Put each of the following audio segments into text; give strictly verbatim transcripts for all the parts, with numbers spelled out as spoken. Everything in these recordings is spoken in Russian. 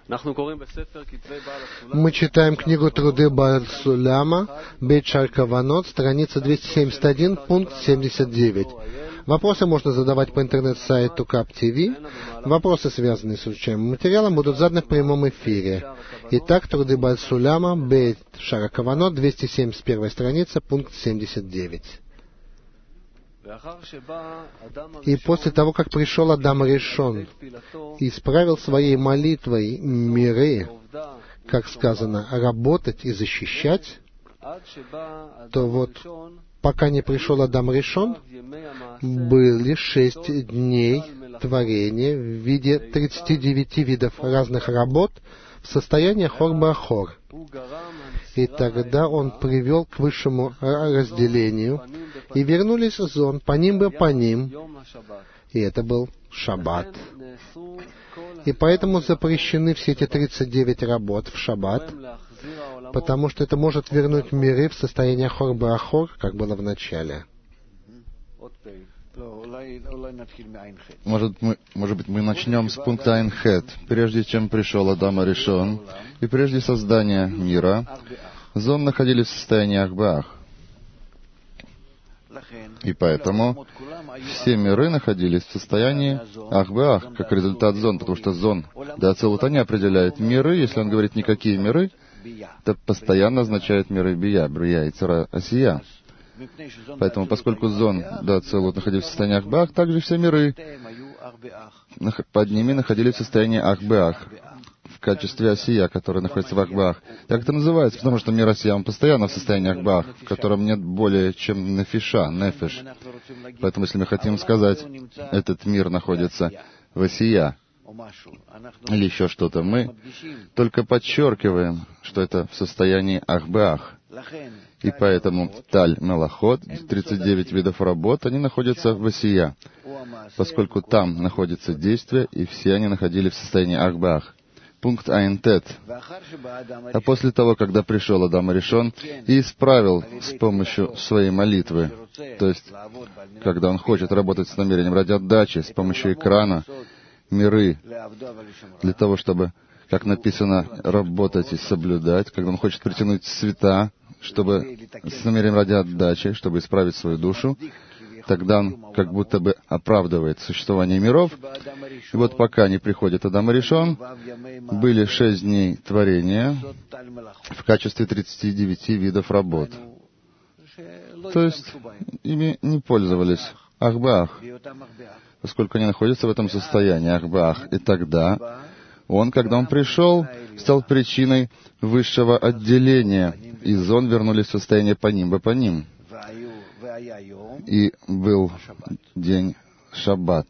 Мы читаем книгу «Труды Бааль Суляма», Бейт Шар Каванот, страница двести семьдесят один, пункт семьдесят девять. Вопросы можно задавать по интернет-сайту кап ти ви. Вопросы, связанные с изучаемым материалом, будут заданы в прямом эфире. Итак, «Труды Бааль Суляма», Бейт Шар Каванот, двести семьдесят первая страница, пункт семьдесят девять. И после того, как пришел Адам Ришон и исправил своей молитвой миры, как сказано, работать и защищать, то вот пока не пришел Адам Ришон, были шесть дней творения в виде тридцати девяти видов разных работ в состоянии хор-ба-хор. И тогда он привел к высшему разделению, и вернулись зон по ним бы по ним, и это был шаббат. И поэтому запрещены все эти тридцать девять работ в шаббат, потому что это может вернуть миры в состояние хор-ба-хор, как было в начале. Может, мы, может быть, мы начнем с пункта Айн-Хет. Прежде чем пришел Адам Ришон, и прежде создания мира, зон находились в состоянии Ах-Баах. И поэтому все миры находились в состоянии Ах-Баах, как результат зон, потому что зон да Ацилут не определяет миры. Если он говорит «никакие миры», это постоянно означает миры Бия, Брия и Цара Асия. Поэтому, поскольку зон да Ацилут находились в состоянии Ах-Баах, также все миры под ними находились в состоянии Ах-Баах, в качестве Асия, который находится в Ах-Баах. Как это называется? Потому что мир Асия, он постоянно в состоянии Ах-Баах, в котором нет более чем нефиша, нефиш. Поэтому, если мы хотим сказать, этот мир находится в Асия, или еще что-то, мы только подчеркиваем, что это в состоянии Ах-Баах. И поэтому Таль Мелахот, тридцать девять видов работ, они находятся в Асия, поскольку там находится действие, и все они находились в состоянии Ах-Баах. Пункт Айн-Тет. А после того, когда пришел Адам Ришон и исправил с помощью своей молитвы, то есть, когда он хочет работать с намерением ради отдачи, с помощью экрана, миры, для того, чтобы, как написано, работать и соблюдать, когда он хочет притянуть света, чтобы с намерением ради отдачи, чтобы исправить свою душу, тогда он как будто бы оправдывает существование миров. И вот пока не приходит Адам Ришон, были шесть дней творения в качестве тридцати девяти видов работ. То есть ими не пользовались Ах-Баах, поскольку они находятся в этом состоянии Ах-Баах. И тогда он, когда он пришел, стал причиной высшего отделения, и зон вернулись в состояние Паним по ним. И был день Шаббат.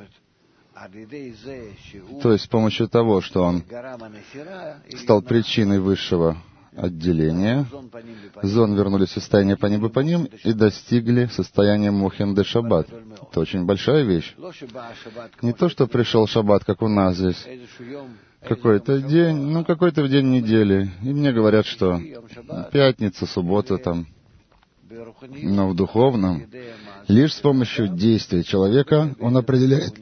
То есть с помощью того, что он стал причиной высшего отделения, зон вернулись в состояние Паним по ним и достигли состояния Мохин де Шаббат. Это очень большая вещь. Не то, что пришел Шаббат, как у нас здесь, какой-то день, ну, какой-то день недели. И мне говорят, что пятница, суббота там. Но в духовном, лишь с помощью действий человека он определяет,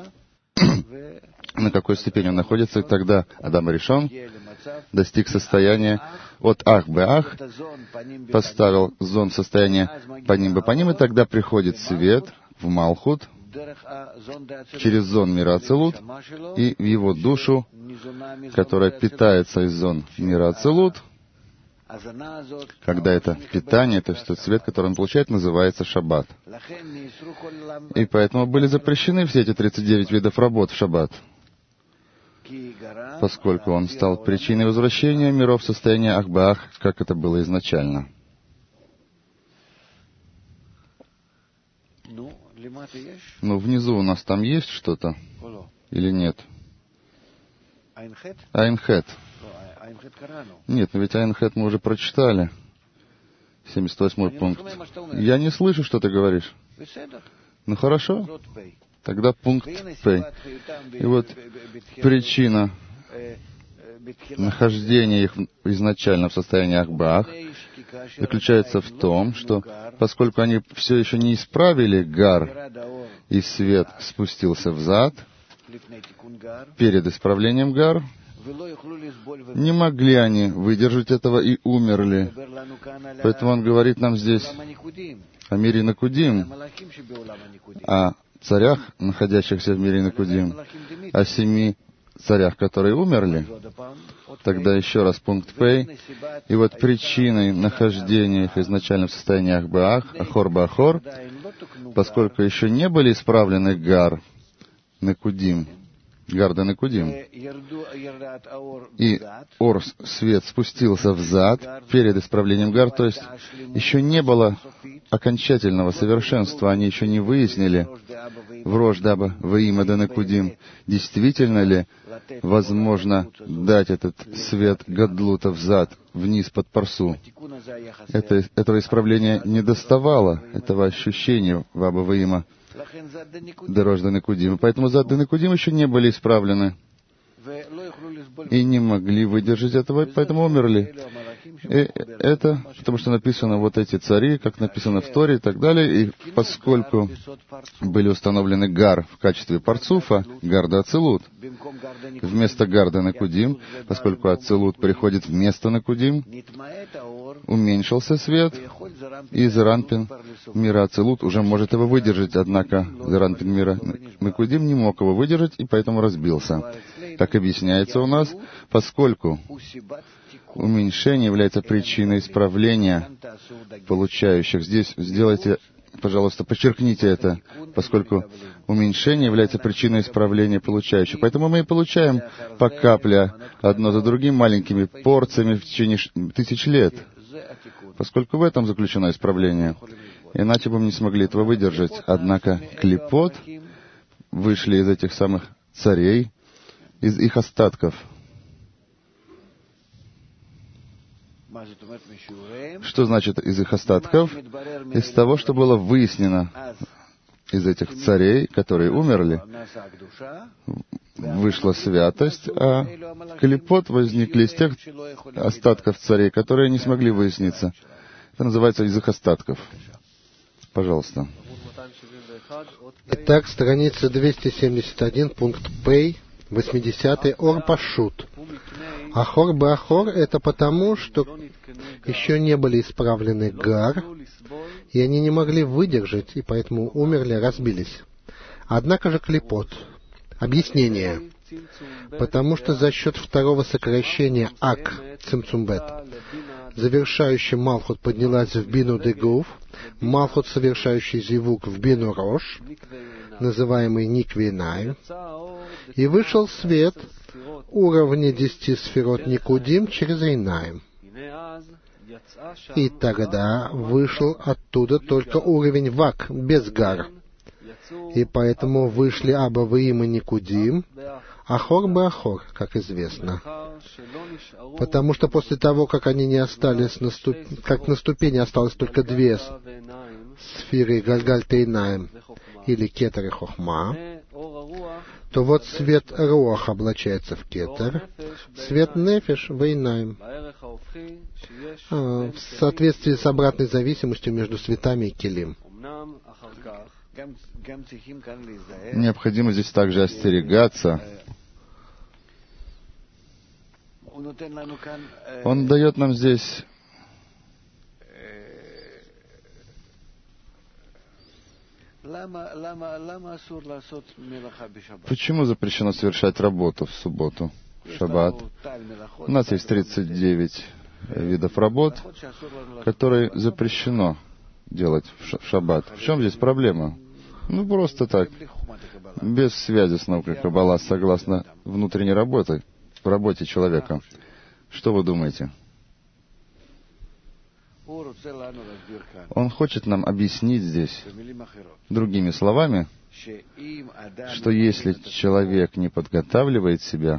на какой степени он находится, и тогда Адам Ришон достиг состояния от Ах-Баах, поставил зон в состояние Паним по ним, и тогда приходит свет в Малхут через зон мира Ацилут и в его душу, которая питается из зон мира Ацилут. Когда это питание, то есть тот свет, который он получает, называется Шаббат. И поэтому были запрещены все эти тридцать девять видов работ в Шаббат, поскольку он стал причиной возвращения миров в состояние Ах-Баах, как это было изначально. Ну, внизу у нас там есть что-то? Или нет? Айн-Хет. Нет, но ведь Айн-Хет мы уже прочитали. семьдесят восьмой пункт. Я не слышу, что ты говоришь. Ну хорошо. Тогда пункт П. И вот причина нахождения их изначально в состоянии Ах-Баах заключается в том, что поскольку они все еще не исправили гар, и свет спустился взад перед исправлением гар, Не могли они выдержать этого и умерли. Поэтому он говорит нам здесь о мире Накудим, о царях, находящихся в мире Накудим, о семи царях, которые умерли. Тогда еще раз пункт Пей. И вот причиной нахождения их изначально в состоянии Ах-Беах, Ахор-Беахор, поскольку еще не были исправлены Гар, Накудим, Гарда Накудим, и Ор, свет, спустился взад перед исправлением Гар, то есть еще не было окончательного совершенства, они еще не выяснили в Рождаба, в Имада Накудим, действительно ли возможно дать этот свет Гадлута взад, вниз под Парсу. Это, этого исправления не доставало, этого ощущения в Абаваима Дорожда Накудим. Поэтому зады Накудим еще не были исправлены и не могли выдержать этого, поэтому умерли. И это потому, что написано вот эти цари, как написано в Торе и так далее, и поскольку были установлены Гар в качестве Парцуфа, Гарда Ацилут, вместо Гарда Накудим, поскольку Ацилут приходит вместо Накудим, уменьшился свет, и Зеранпин мира Ацилут уже может его выдержать, однако Зеранпин мира Накудим не мог его выдержать, и поэтому разбился. Как объясняется у нас, поскольку уменьшение является причиной исправления получающих. Здесь сделайте, пожалуйста, подчеркните это, поскольку уменьшение является причиной исправления получающих. Поэтому мы и получаем по капле одно за другим маленькими порциями в течение тысяч лет, поскольку в этом заключено исправление. Иначе бы мы не смогли этого выдержать. Однако клипот вышли из этих самых царей, из их остатков. Что значит из их остатков? Из того, что было выяснено из этих царей, которые умерли, вышла святость, а клипот возникли из тех остатков царей, которые не смогли выясниться. Это называется из их остатков. Пожалуйста. Итак, страница двести семьдесят один, пункт Пей, восьмидесятый, Ор Пашут. Ахор Беахор — это потому, что еще не были исправлены Гар, и они не могли выдержать, и поэтому умерли, разбились. Однако же клипот. Объяснение. Потому что за счет второго сокращения Ак, Цимцумбет, завершающий Малхут поднялась в Бину Дегув, Малхут, совершающий Зивук, в Бину Рош, называемый Никвинай, и вышел свет уровня десяти сферот Никудим через Эйнаим. И тогда вышел оттуда только уровень Вак, без Гар. И поэтому вышли Абаваим и Никудим, Ахор Беахор, как известно. Потому что после того, как они не остались, на ступ... как на ступени осталось только две сферы Гальгаль Тейнаим или Кетер и Хохма, то вот свет Руах облачается в Кетер, свет Нефеш в Эйнаим, в соответствии с обратной зависимостью между светами и Келим. Необходимо здесь также остерегаться. Он дает нам здесь почему запрещено совершать работу в субботу, в шаббат. У нас есть тридцать девять видов работ, которые запрещено делать в шаббат. В чем здесь проблема? Ну, просто так, без связи с наукой Каббала, согласно внутренней работе, в работе человека. Что вы думаете? Он хочет нам объяснить здесь, другими словами, что если человек не подготавливает себя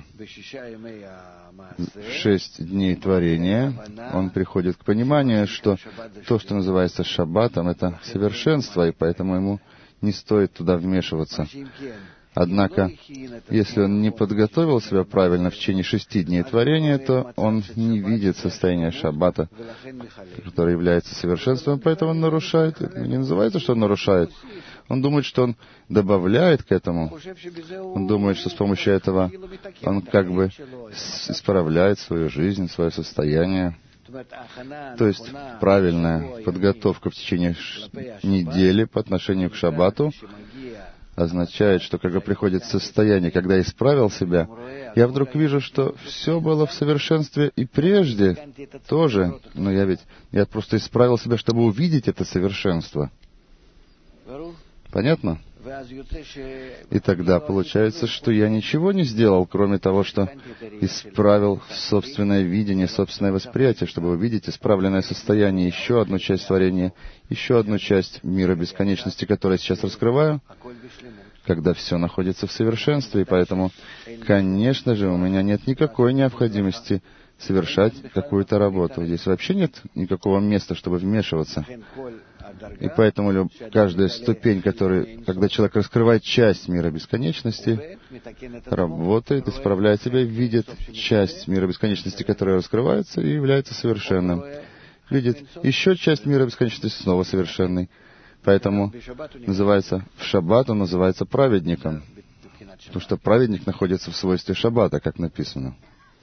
в шесть дней творения, он приходит к пониманию, что то, что называется шаббатом, это совершенство, и поэтому ему не стоит туда вмешиваться. Однако, если он не подготовил себя правильно в течение шести дней творения, то он не видит состояние шаббата, которое является совершенством, поэтому он нарушает. Не называется, что он нарушает. Он думает, что он добавляет к этому. Он думает, что с помощью этого он как бы исправляет свою жизнь, свое состояние. То есть правильная подготовка в течение недели по отношению к шаббату означает, что когда приходит состояние, когда я исправил себя, я вдруг вижу, что все было в совершенстве и прежде тоже, но я ведь, я просто исправил себя, чтобы увидеть это совершенство. Понятно? И тогда получается, что я ничего не сделал, кроме того, что исправил собственное видение, собственное восприятие, чтобы увидеть исправленное состояние, еще одну часть творения, еще одну часть мира бесконечности, которую я сейчас раскрываю, когда все находится в совершенстве. И поэтому, конечно же, у меня нет никакой необходимости совершать какую-то работу. Здесь вообще нет никакого места, чтобы вмешиваться. И поэтому каждая ступень, которая, когда человек раскрывает часть мира бесконечности, работает, исправляет себя, видит часть мира бесконечности, которая раскрывается и является совершенным. Видит еще часть мира бесконечности, снова совершенной. Поэтому называется, в шаббат он называется праведником. Потому что праведник находится в свойстве шаббата, как написано.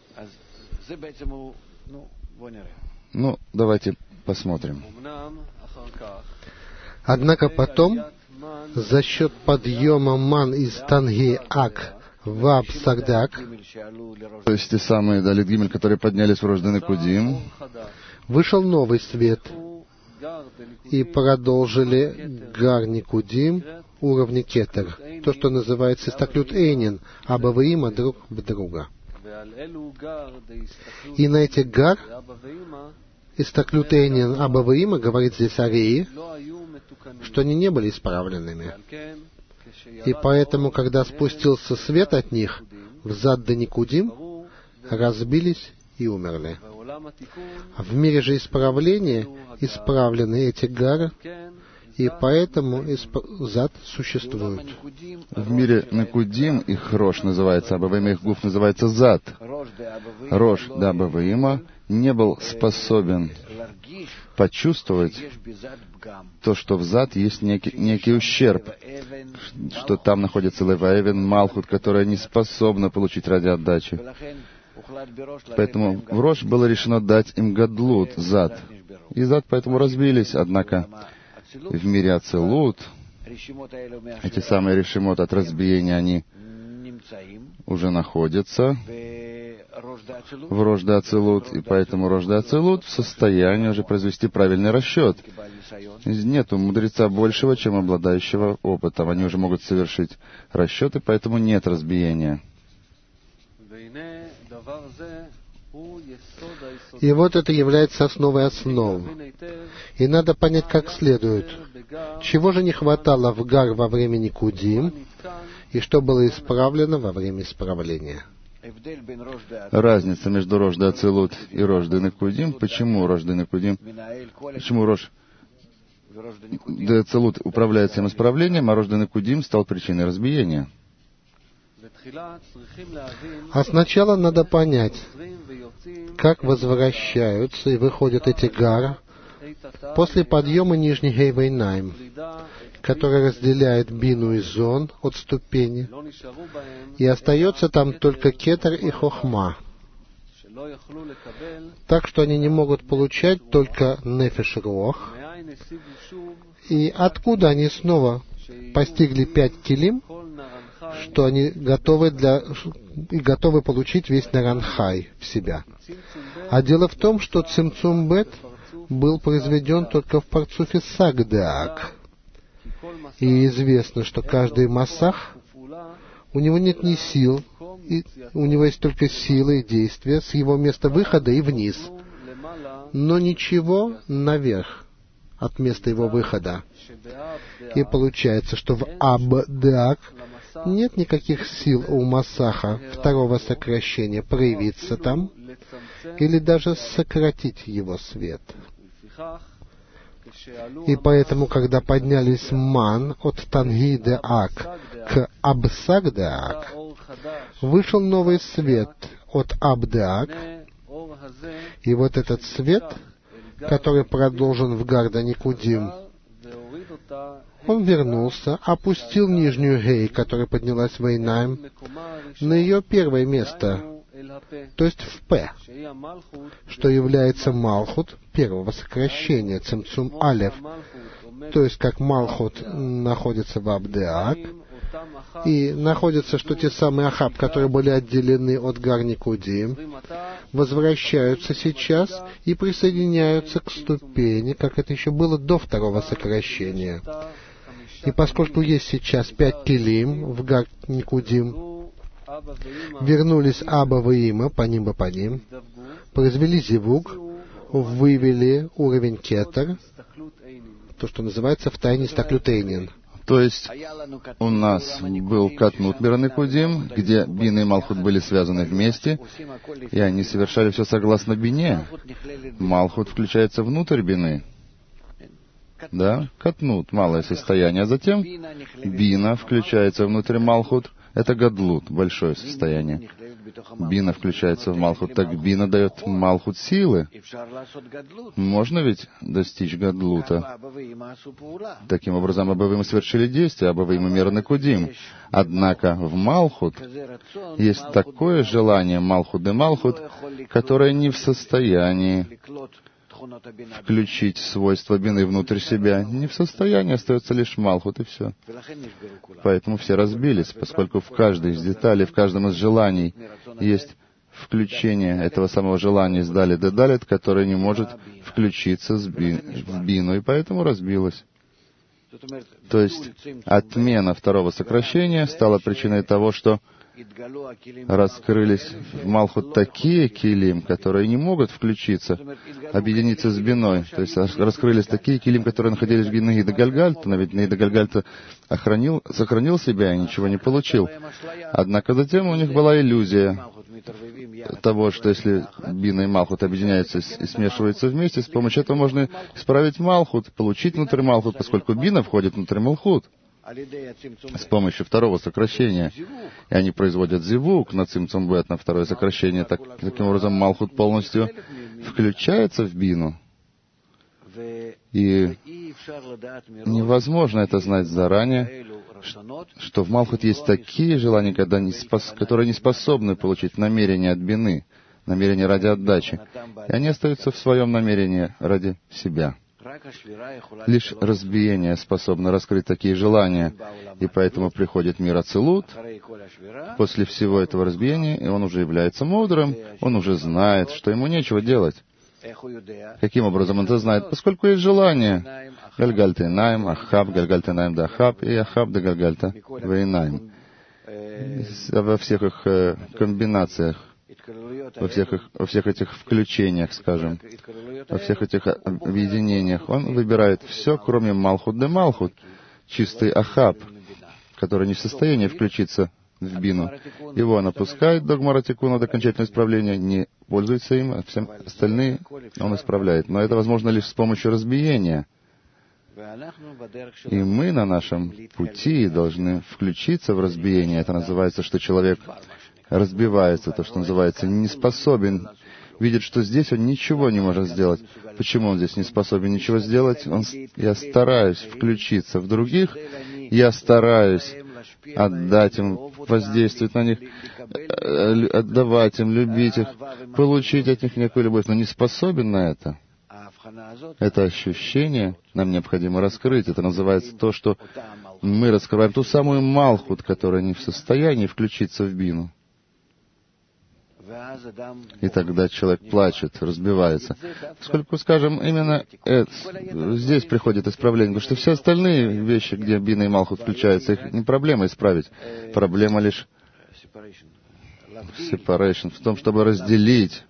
Ну, давайте посмотрим. Однако потом, за счет подъема ман из Танги-Ак в Аб-Сагдак, то есть те самые Далит Гимель, которые поднялись в Рожден Никудим, вышел новый свет, и продолжили Гар Никудим уровни Кетер, то, что называется Истаклют Эйнин, Абаваима друг в друга. И на эти Гар Истаклют Эйнин Абаваима говорит здесь о Реи, что они не были исправленными. И поэтому, когда спустился свет от них, взад до Никудим, разбились и умерли. В мире же исправления исправлены эти гары, и поэтому исп- зад существует. В мире Никудим их Рош называется, Абаваима их Гуф называется зад. Рош да Абаваима не был способен почувствовать то, что в зад есть некий, некий ущерб, что там находится Леваэвен, Малхут, которая не способна получить ради отдачи. Поэтому в Рош было решено дать им Гадлут, зад. И зад поэтому разбились, однако в мире Ацелут эти самые решимот от разбиения, они уже находятся в Рожде Ацелут, и поэтому Рожде Ацелут в состоянии уже произвести правильный расчет. Нет у мудреца большего, чем обладающего опытом. Они уже могут совершить расчеты, поэтому нет разбиения. И вот это является основой основ. И надо понять как следует, чего же не хватало в Гар во время Никудим, и что было исправлено во время исправления. Разница между Рожде Ацелут и Рожде Никудим. Почему Рожде Никудим? Почему Рош де Ацелут управляет всем исправлением, а Рожде Никудим стал причиной разбиения? А сначала надо понять, как возвращаются и выходят эти гары после подъема нижней Гейвейнайм, который разделяет Бину и Зон от ступени, и остается там только Кетер и Хохма. Так что они не могут получать только Нефеш Руах. И откуда они снова постигли пять килим, что они готовы для и готовы получить весь Наранхай в себя. А дело в том, что Цимцум Бет был произведен только в парцуфе Сагдак. И известно, что каждый массах, у него нет ни сил, и у него есть только силы и действия с его места выхода и вниз, но ничего наверх от места его выхода. И получается, что в Абдак нет никаких сил у Масаха второго сокращения проявиться там или даже сократить его свет. И поэтому, когда поднялись ман от Танги-де-Ак к Абсаг-де-Ак, вышел новый свет от Аб-де-Ак, и вот этот свет, который продолжен в Гарда Никудим, он вернулся, опустил нижнюю гей, которая поднялась в Эйнаим, на ее первое место, то есть в П, что является Малхут первого сокращения, Цимцум Алеф, то есть как Малхут находится в Абдеак, и находится, что те самые Ахаб, которые были отделены от Гарникудим, возвращаются сейчас и присоединяются к ступени, как это еще было до второго сокращения. И поскольку есть сейчас пять килим в Гарникудим, вернулись Аба Ваима, Паним Бапаним, произвели зивуг, вывели уровень кетер, то, что называется в тайне стаклютейнин. То есть у нас был Катнут Мираникудим, где Бина и Малхут были связаны вместе, и они совершали все согласно Бине. Малхут включается внутрь Бины. Да? Катнут — малое состояние. А затем Бина включается внутрь Малхут. Это Гадлут — большое состояние. Бина включается в Малхут, так Бина дает Малхут силы. Можно ведь достичь Гадлута? Таким образом, Аба Ваима совершили действие, Аба Ваима Мираникудим. Однако в Малхут есть такое желание, Малхут де Малхут, которое не в состоянии включить свойства Бины внутрь себя. Не в состоянии, остается лишь Малхут, и все. Поэтому все разбились, поскольку в каждой из деталей, в каждом из желаний есть включение этого самого желания из Далит до Далит, которое не может включиться в Бину, и поэтому разбилось. То есть отмена второго сокращения стала причиной того, что раскрылись в Малхут такие килим, которые не могут включиться, объединиться с Биной. То есть раскрылись такие килим, которые находились в Наида Гальгальта, но ведь Наида Гальгальта охранил, сохранил себя и ничего не получил. Однако затем у них была иллюзия того, что если Бина и Малхут объединяются и смешиваются вместе, с помощью этого можно исправить Малхут, получить внутрь Малхут, поскольку Бина входит внутрь Малхут с помощью второго сокращения. И они производят зивук на цимцум бет, на второе сокращение. Так, таким образом, Малхут полностью включается в Бину. И невозможно это знать заранее, что в Малхут есть такие желания, когда не спос... которые не способны получить намерение от Бины, намерение ради отдачи. И они остаются в своем намерении ради себя. Лишь разбиение способно раскрыть такие желания, и поэтому приходит мир Ацилут после всего этого разбиения, и он уже является мудрым, он уже знает, что ему нечего делать. Каким образом он это знает? Поскольку есть желание. Гальгальта Инаим, Ахаб, Гальгальта Инаим да Ахаб, и Ахаб да Гальгальта Вейнаим. Во всех их комбинациях, во всех, их, во всех этих включениях, скажем, во всех этих объединениях, он выбирает все, кроме Малхут де Малхут, чистый Ахаб, который не в состоянии включиться в Бину. Его он опускает до Гмаратикуна, до окончательного исправления, не пользуется им, а все остальные он исправляет. Но это возможно лишь с помощью разбиения. И мы на нашем пути должны включиться в разбиение. Это называется, что человек разбивается, то, что называется, не способен, видит, что здесь он ничего не может сделать. Почему он здесь не способен ничего сделать? Он, я стараюсь включиться в других, я стараюсь отдать им, воздействовать на них, отдавать им, любить их, получить от них некую любовь, но не способен на это. Это ощущение нам необходимо раскрыть. Это называется то, что мы раскрываем ту самую Малхут, которая не в состоянии включиться в Бину. И тогда человек плачет, разбивается. Поскольку, скажем, именно это, здесь приходит исправление, потому что все остальные вещи, где Бина и Малхут включаются, их не проблема исправить. Проблема лишь separation, в том, чтобы разделить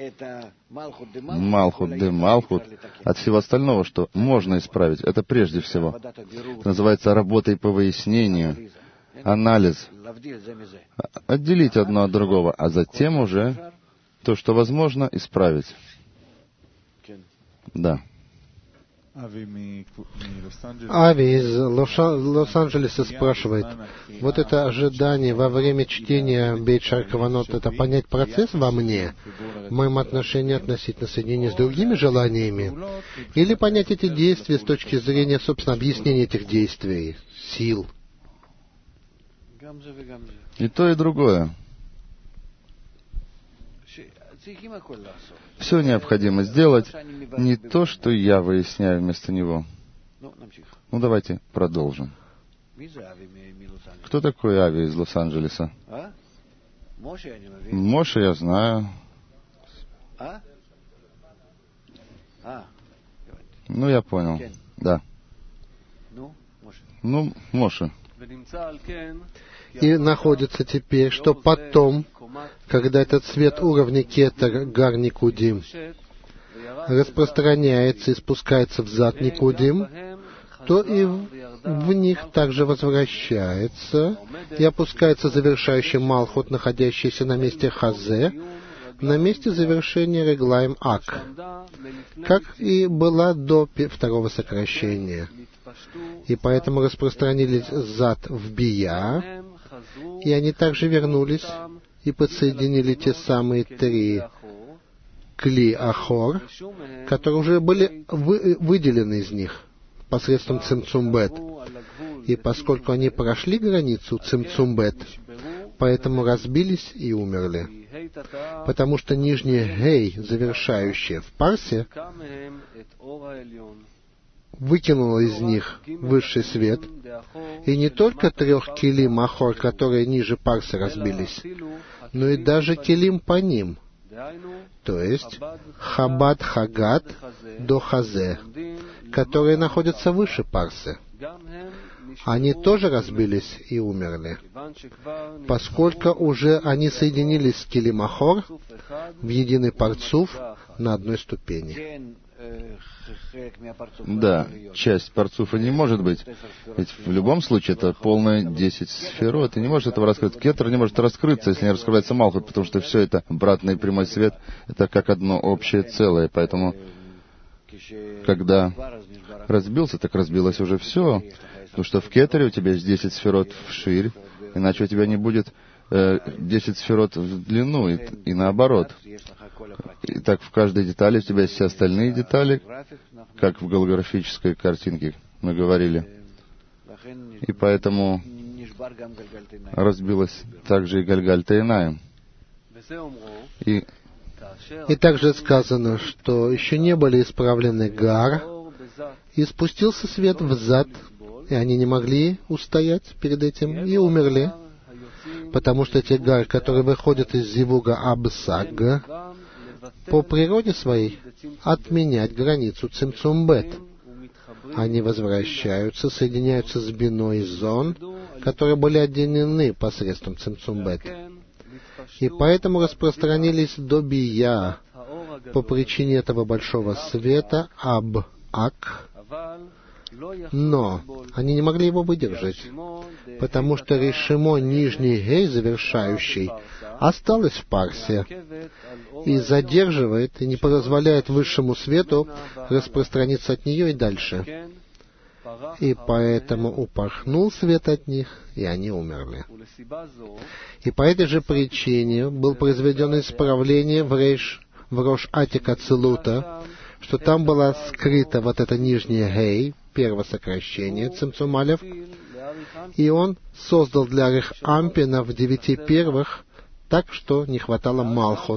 Малхут де Малхут от всего остального, что можно исправить. Это прежде всего. Это называется работой по выяснению, анализ. Отделить одно от другого, а затем уже то, что возможно, исправить. Да. Ави из Лос-Анджелеса спрашивает, вот это ожидание во время чтения Бейт Шар Каванот, это понять процесс во мне, в моем отношении относительно соединения с другими желаниями, или понять эти действия с точки зрения, собственно, объяснения этих действий, сил? И то, и другое. Все необходимо сделать, не то, что я выясняю вместо него. Ну, давайте продолжим. Кто такой Ави из Лос-Анджелеса? Моше я знаю. Ну, я понял. Да. Ну, Моше. И находится теперь, что потом, когда этот свет уровня Кетер, Гар Никудим, распространяется и спускается в зад Никудим, то и в, в них также возвращается и опускается завершающий Малхут, находящийся на месте Хазе, на месте завершения Реглаем Ак, как и была до второго сокращения. И поэтому распространились зад в Бия, и они также вернулись и подсоединили те самые три Кли Ахор, которые уже были вы, выделены из них посредством Цимцум Бет. И поскольку они прошли границу Цимцум Бет, поэтому разбились и умерли. Потому что нижнее Гей, завершающее в парсе, выкинуло из них высший свет, и не только трех килим Ахор, которые ниже парса разбились, но и даже килим по ним, то есть Хабад Хагат до Хазе, которые находятся выше парсы. Они тоже разбились и умерли, поскольку уже они соединились с килим Ахор в единый парцуф на одной ступени. Да, часть парцуфа не может быть. Ведь в любом случае это полное десять сферот, и не может этого раскрыть. Кетер не может раскрыться, если не раскрывается Малхут, потому что все это обратный прямой свет, это как одно общее целое. Поэтому, когда разбился, так разбилось уже все. Потому что в Кетере у тебя есть десять сферот вширь, иначе у тебя не будет десять сферот в длину, и, и наоборот. И так в каждой детали у тебя есть все остальные детали, как в голографической картинке мы говорили. И поэтому разбилась также и Гальгаль Тейнаим. И, и также сказано, что еще не были исправлены Гар, и спустился свет в зад, и они не могли устоять перед этим, и умерли. Потому что те Гар, которые выходят из Зивуга Абсаг, по природе своей отменять границу Цимцум Бет. Они возвращаются, соединяются с Биной и Зон, которые были отделены посредством Цимцум Бет. И поэтому распространились до Бия по причине этого большого света Аб-Ак. Но они не могли его выдержать, потому что Решимо, нижний Гей, завершающий, осталось в парсе и задерживает, и не позволяет высшему свету распространиться от нее и дальше. И поэтому упорхнул свет от них, и они умерли. И по этой же причине был произведено исправление в, рейш, в Рош Атика Целута, что там была скрыта вот эта нижняя Гей, первое сокращение Цимцум Алеф, и он создал для Рех Ампина в девяти первых так, что не хватало Малхут.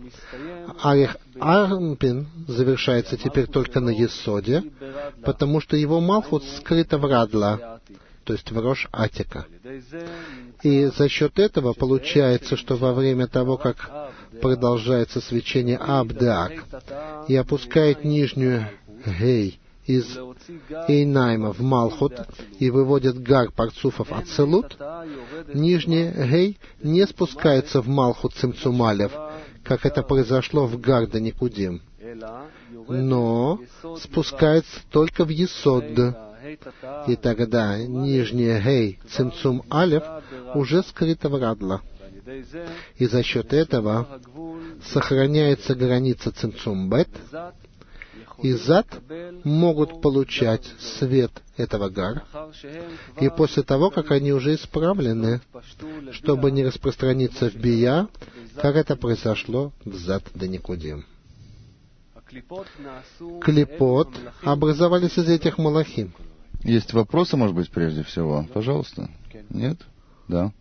А Рех Ампин завершается теперь только на Есоде, потому что его Малхут скрыто в Радла, то есть в Рош Атика. И за счет этого получается, что во время того, как продолжается свечение Абдеак и опускает нижнюю Гей из Эйнайма в Малхут и выводит Гар парцуфов Ацелут, нижняя Гей не спускается в Малхут Цимцум Алеф, как это произошло в Гар да Никудим, но спускается только в Есод. И тогда нижняя Гей Цимцум Алеф уже скрыта в Радла. И за счет этого сохраняется граница Цимцум Бет, и зад могут получать свет этого гар, и после того, как они уже исправлены, чтобы не распространиться в бия, как это произошло в зад до Никудим. Клипот образовались из этих малахим. Есть вопросы, может быть, прежде всего? Пожалуйста. Нет? Да.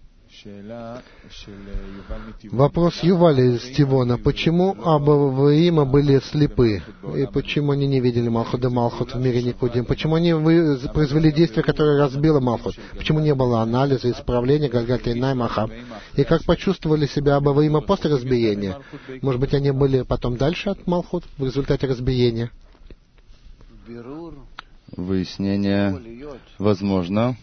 Вопрос Ювали из Тивона. Почему Абаваима были слепы? И почему они не видели Малхут и Малхут в мире Никудим? Почему они вы... произвели действие, которое разбило Малхут? Почему не было анализа, исправления, Галгата и Наймаха? И как почувствовали себя Абаваима после разбиения? Может быть, они были потом дальше от Малхут в результате разбиения? Выяснение возможно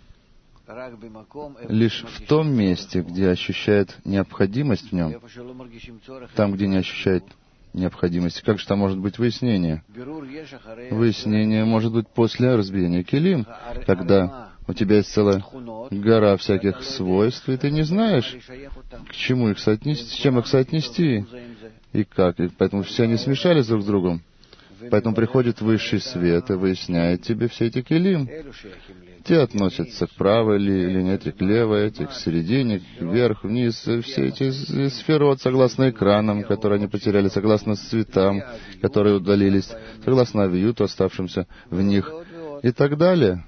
лишь в том месте, где ощущает необходимость в нем, там, где не ощущает необходимости. Как же там может быть выяснение? Выяснение может быть после разбиения килим, когда у тебя есть целая гора всяких свойств, и ты не знаешь, к чему их соотнести, с чем их соотнести, и как. И поэтому все они смешались друг с другом. Поэтому приходит высший свет и выясняет тебе все эти килим. Те относятся к правой линии, эти к левой, эти к середине, вверх, вниз. Все эти сферот, согласно экранам, которые они потеряли, согласно цветам, которые удалились, согласно авиюту, оставшимся в них, и так далее.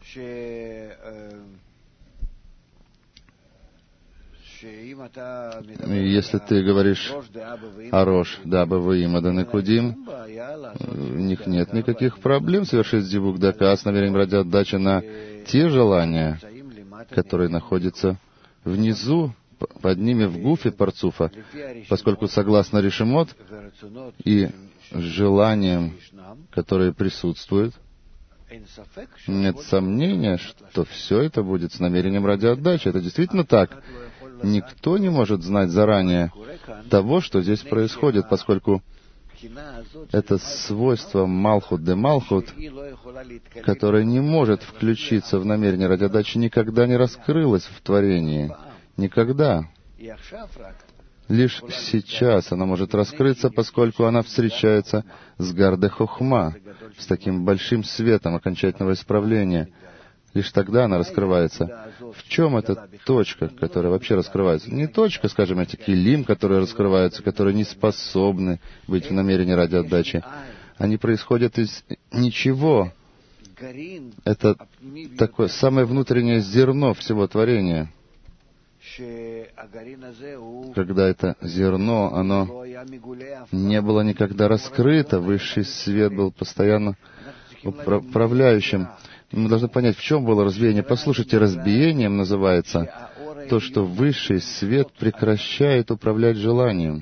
Если ты говоришь о Рош, дабы вы им Аданекудим, у них нет никаких проблем совершить дибук дапя с намерением ради отдачи на те желания, которые находятся внизу, под ними в гуфе парцуфа, поскольку согласно решимот и желаниям, которые присутствуют, нет сомнения, что все это будет с намерением ради отдачи. Это действительно так. Никто не может знать заранее того, что здесь происходит, поскольку это свойство Малхут де Малхут, которое не может включиться в намерение ради отдачи, никогда не раскрылось в творении. Никогда. Лишь сейчас она может раскрыться, поскольку она встречается с Гарде Хохма, с таким большим светом окончательного исправления. Лишь тогда она раскрывается. В чем эта точка, которая вообще раскрывается? Не точка, скажем, эти килим, которые раскрываются, которые не способны быть в намерении ради отдачи. Они происходят из ничего. Это такое самое внутреннее зерно всего творения. Когда это зерно, оно не было никогда раскрыто, высший свет был постоянно управляющим. Мы должны понять, в чем было разбиение. Послушайте, разбиением называется то, что высший свет прекращает управлять желанием.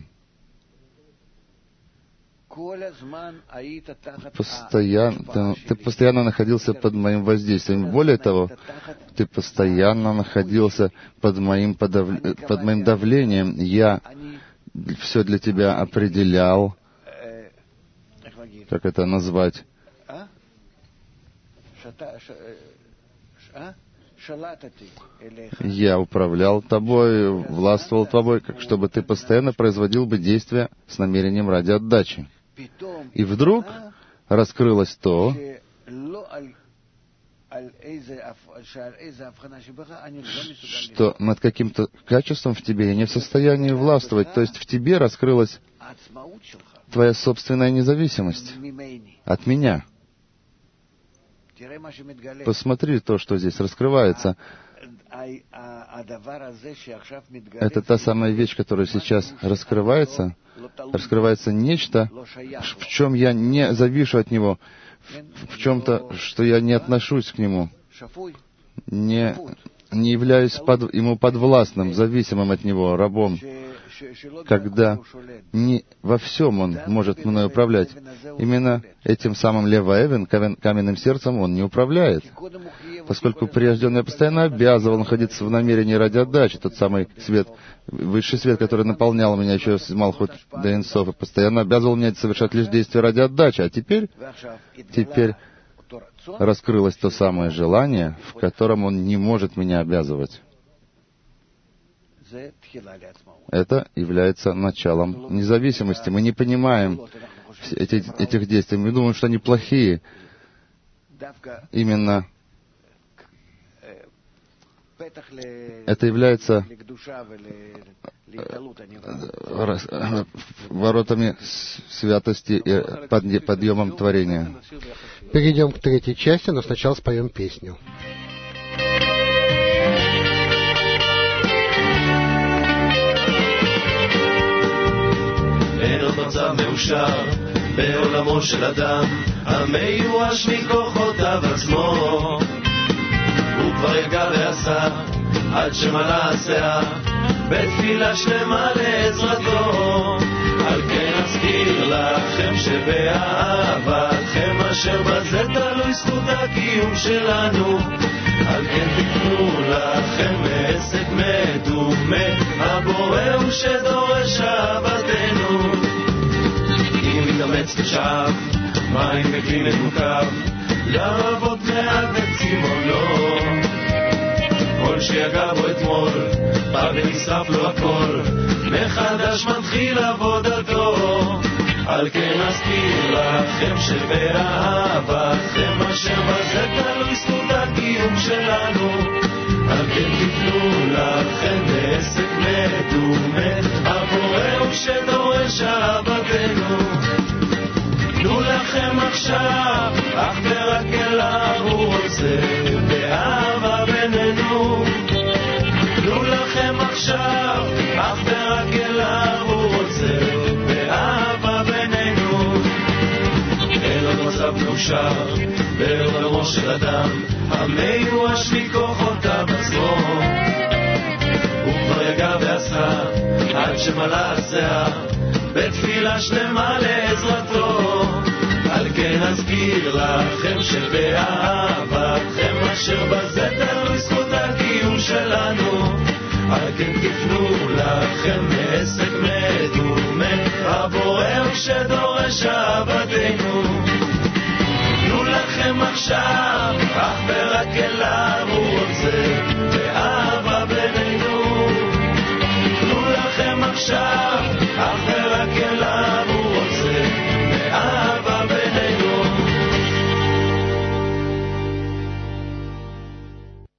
Постоянно, ты постоянно находился под моим воздействием. Более того, ты постоянно находился под моим, подав... под моим давлением. Я все для тебя определял. Как это назвать? Я управлял тобой, властвовал тобой, как чтобы ты постоянно производил бы действия с намерением ради отдачи. И вдруг раскрылось то, что над каким-то качеством в тебе я не в состоянии властвовать. То есть в тебе раскрылась твоя собственная независимость от меня. Посмотри то, что здесь раскрывается. Это та самая вещь, которая сейчас раскрывается. Раскрывается нечто, в чем я не завишу от него, в чем-то, что я не отношусь к нему, не, не являюсь под, ему подвластным, зависимым от него, рабом, когда не во всем он может мной управлять. Именно этим самым Лева-Эвен, каменным сердцем, он не управляет, поскольку прежде он меня постоянно обязывал находиться в намерении ради отдачи, тот самый свет, высший свет, который наполнял меня еще с Малхут до Инсофа, постоянно обязывал меня совершать лишь действия ради отдачи, а теперь, теперь раскрылось то самое желание, в котором он не может меня обязывать. Это является началом независимости. Мы не понимаем эти, этих действий. Мы думаем, что они плохие. Именно это является воротами святости и подъемом творения. Перейдем к третьей части, но сначала споем песню. אין עוד מצב מאושר בעולמו של אדם המיואש מכוחותיו עצמו הוא כבר יגע ועשה עד שמלא הסאה בתפילה שלמה לעזרתו על כן אזכיר לכם שבאהבתכם אשר בזה תלוי זכות הקיום שלנו על כן תקנו לכם מעסק מדומה הבורא הוא שדורש אהבתנו אם מתאמץ לשאב מים בכלי מנוקב לרבות מעט בצימונו כל שיגע בו אתמול בא ונשרף לו הכל מחדש מתחיל עבודתו על כן אזכיר לכם שבאהבתכם אשר בזה תלוי זכות הקיום שלנו על כן תפנו לכם בעסק מדומה הבורא הוא שדורש אהבתנו תנו לכם עכשיו אך ורק אליו הוא רוצה באהבה בינינו תנו לכם עכשיו אך ורק אליו הוא רוצה באהבה בינינו אין עוד מצב מאושר בעולמו של אדם המיואש מכוחותיו עצמו הוא כבר יגע ועשה עד שמלא הסאה בתפילה שלמה לעזרתו על כן אזכיר לכם שבאהבתכם אשר בזה תלוי זכות הקיום שלנו על כן תפנו לכם מעסק מדומה הבורא הוא שדורש אהבתנו תנו לכם עכשיו אך ורק אליו